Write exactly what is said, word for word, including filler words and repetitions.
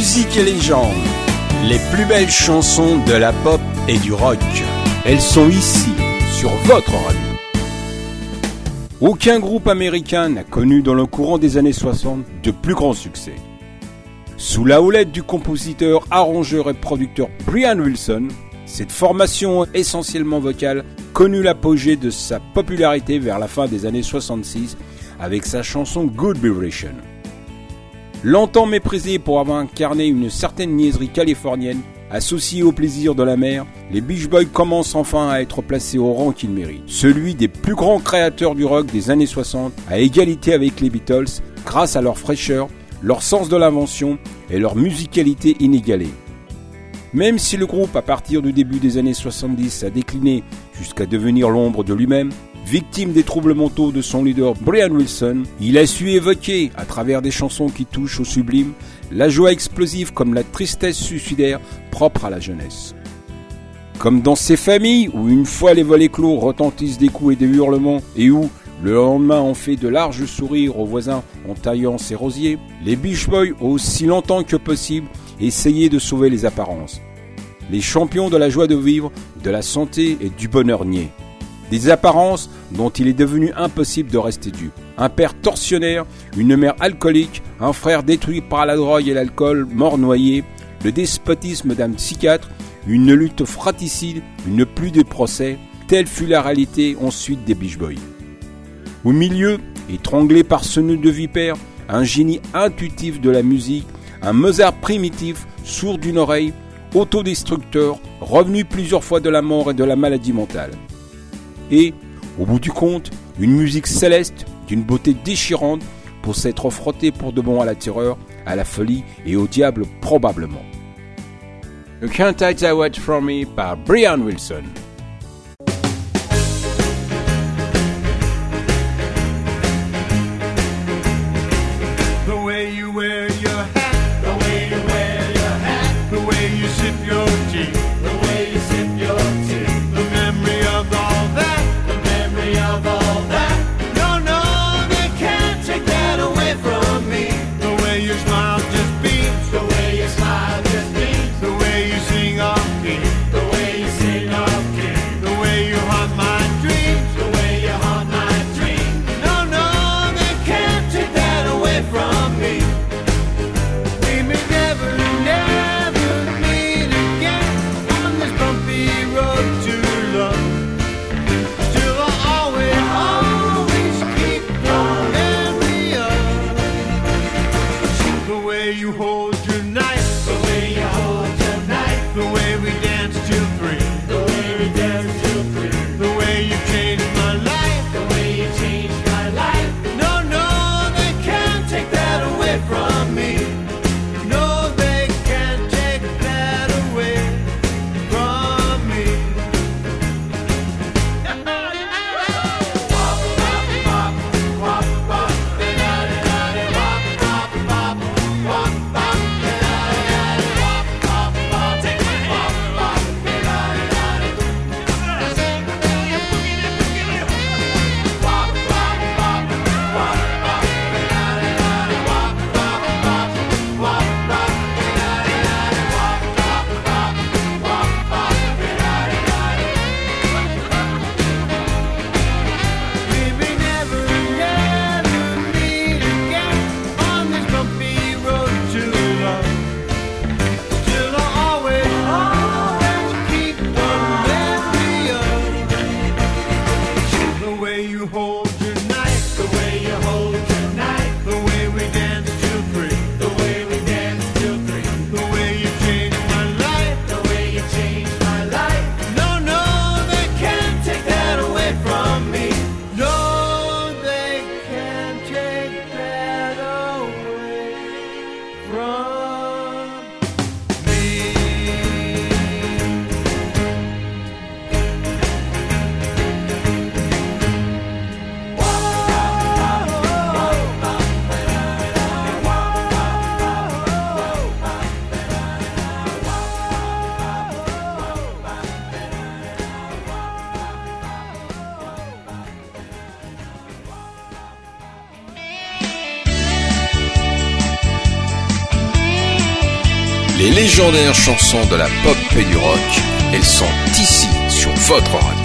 Musique et légende, les plus belles chansons de la pop et du rock, elles sont ici, sur votre radio. Aucun groupe américain n'a connu dans le courant des années soixante de plus grand succès. Sous la houlette du compositeur, arrangeur et producteur Brian Wilson, cette formation essentiellement vocale connut l'apogée de sa popularité vers la fin des années soixante-six avec sa chanson Good Vibration. Longtemps méprisé pour avoir incarné une certaine niaiserie californienne, associée au plaisir de la mer, les Beach Boys commencent enfin à être placés au rang qu'ils méritent, celui des plus grands créateurs du rock des années soixante, à égalité avec les Beatles, grâce à leur fraîcheur, leur sens de l'invention et leur musicalité inégalée. Même si le groupe, à partir du début des années soixante-dix, a décliné jusqu'à devenir l'ombre de lui-même, victime des troubles mentaux de son leader Brian Wilson, il a su évoquer, à travers des chansons qui touchent au sublime, la joie explosive comme la tristesse suicidaire propre à la jeunesse. Comme dans ces familles où une fois les volets clos retentissent des coups et des hurlements et où, le lendemain, on fait de larges sourires aux voisins en taillant ses rosiers, les Beach Boys ont aussi longtemps que possible essayé de sauver les apparences. Les champions de la joie de vivre, de la santé et du bonheur niais. Des apparences dont il est devenu impossible de rester dupe. Un père tortionnaire, une mère alcoolique, un frère détruit par la drogue et l'alcool, mort noyé, le despotisme d'un psychiatre, une lutte fratricide, une pluie de procès, telle fut la réalité ensuite des Beach Boys. Au milieu, étranglé par ce nœud de vipère, un génie intuitif de la musique, un Mozart primitif, sourd d'une oreille, autodestructeur, revenu plusieurs fois de la mort et de la maladie mentale. Et, au bout du compte, une musique céleste, d'une beauté déchirante, pour s'être frotté pour de bon à la terreur, à la folie et au diable probablement. You Can't Take That Away From Me par Brian Wilson. Les légendaires chansons de la pop et du rock, elles sont ici sur votre radio.